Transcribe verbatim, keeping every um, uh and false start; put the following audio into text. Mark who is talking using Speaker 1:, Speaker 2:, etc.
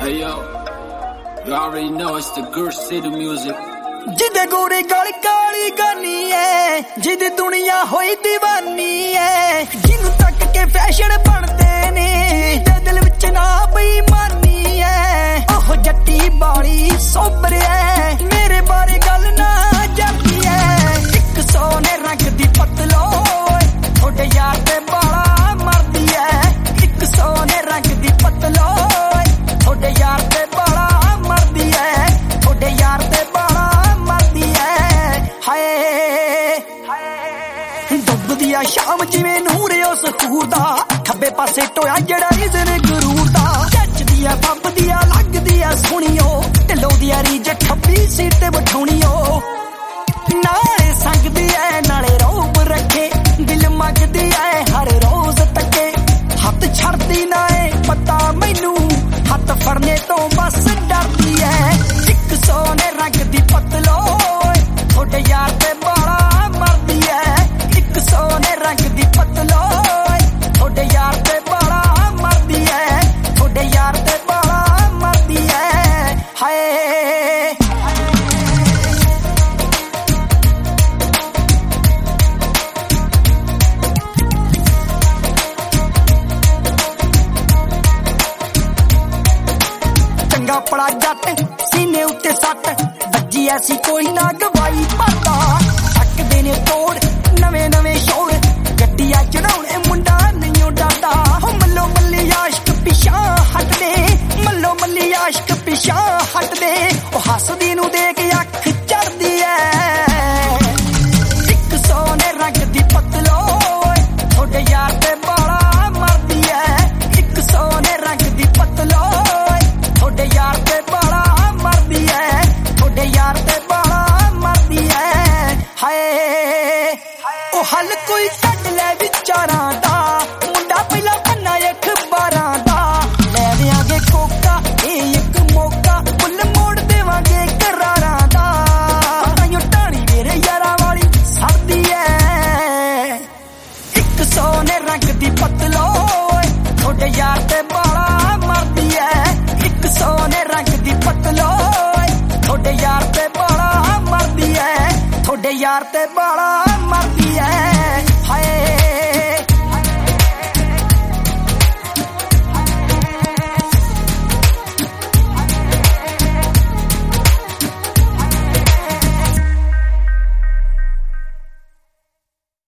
Speaker 1: Hey yo, you already know it's the Gurr City music.
Speaker 2: जिदे गोरी गल काली गानी है, जिदी दुनिया होई दीवानी है, जिन्नू तक के फैशन बनते ने, दिल विच ना बेईमानी है। ओह जट्टी बाली सोबर है, मेरे बारे गल ना जाती है। एक सोने रंग दी पतलो, थोड़े यार ते बाला मरदी है। एक सोने रंग दी पतलो, थोड़े यार ते बाला मरदी है। थोड़े यार ते बाला डुबदिया शाम जिवें नूर उस खूर दा, खब्बे पासे टोया जड़ा इज़न गुरूर दा। जचदिया फंबदिया लगदिया सुनियो, ढिल्लो दिया रीज खब्बी सीट ते बठाउणियो। नाले संगदी ऐ नाले रौब रखे, दिल मंगदी ऐ हर रोज तके। हथ छड़दी ना ऐ पता मैनू, हथ फड़ने तो बस डरदी ऐ। एक सोने रंग दी पतलो, थोड़े यार ते बाला मरदी है। एक सोने रंग दी पतलो, थोड़े यार ते बाला मरदी है। थोड़े यार ते बाला मरदी है। हाय चंगा पड़ा जट सीने उत्ते सट, बज्जी ऐसी कोई ना गवाई भरदा। तकदे ने तोड़ नवे नवे शोर, गड्डियां चढ़ाउणे मुंडा नहीं डरदा। हो मल्लो मल्ली आशिक पिछा हटदे, मल्लो मल्ली आशिक पिछा हटदे। ओ हसदी नू देख अख चढ़दी ऐ। एक सोने रंग दी पतलो, थोड़े यार ते बाला मरदी ऐ। एक सोने रंग दी पतलो, थोड़े यार ते बाला मरदी ऐ। थोड़े यार ते बाला मरदी ऐ। हाय ओ हल कोई कट ले विचारां दा, मुंडा पहला पन्ना अखबारां दा। ले देंगे कोका ए एक मौका, फुल मोड़ देवांगे करारां दा। ताइयों टाणी मेरे यारां वाली सड़दी ऐ। एक सोने रंग दी पतलो, थोड़े यार ते बाला मरदी ऐ। एक सोने रंग दी पतलो, थोड़े यार ते बाला मरदी ऐ। थोड़े यार ते बाला मरदी ऐ।